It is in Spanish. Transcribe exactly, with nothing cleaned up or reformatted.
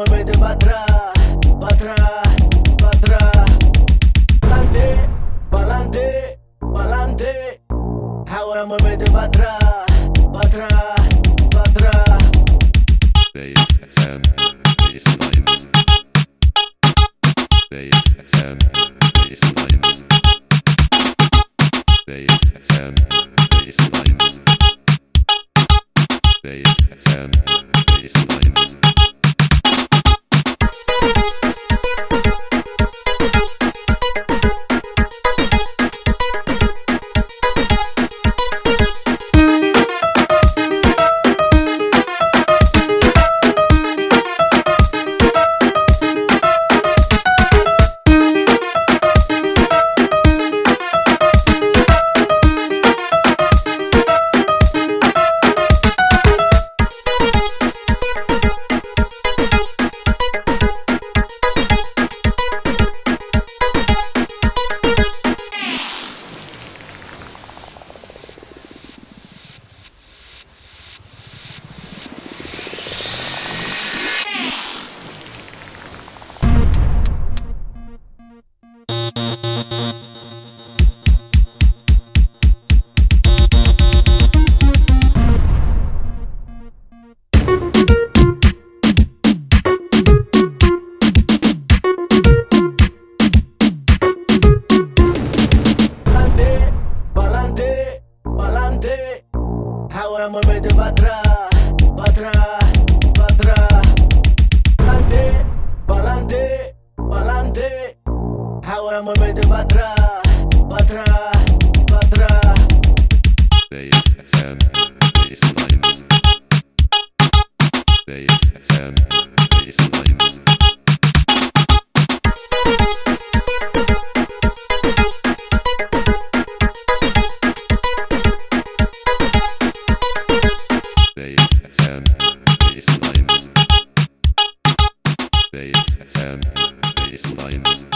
muévete pa' atrás, pa' atrás, pa' atrás. Pa'lante, pa'lante, pa'lante. Ahora muévete pa' atrás, pa' atrás, pa' atrás. Bass F M, bass lines. Bass F M, bass lines. Bass F M, bass lines. Bass F M, bass lines. Ahora muévete pa' atrás, pa' atrás, pa' atrás. Pa'lante, pa'lante, pa'lante. Ahora muévete pa' atrás, pa' atrás, pa' atrás. Bass F M, bass lines. Bass F M, bass lines. Bass F M, bass lines. Bass F M, bass lines.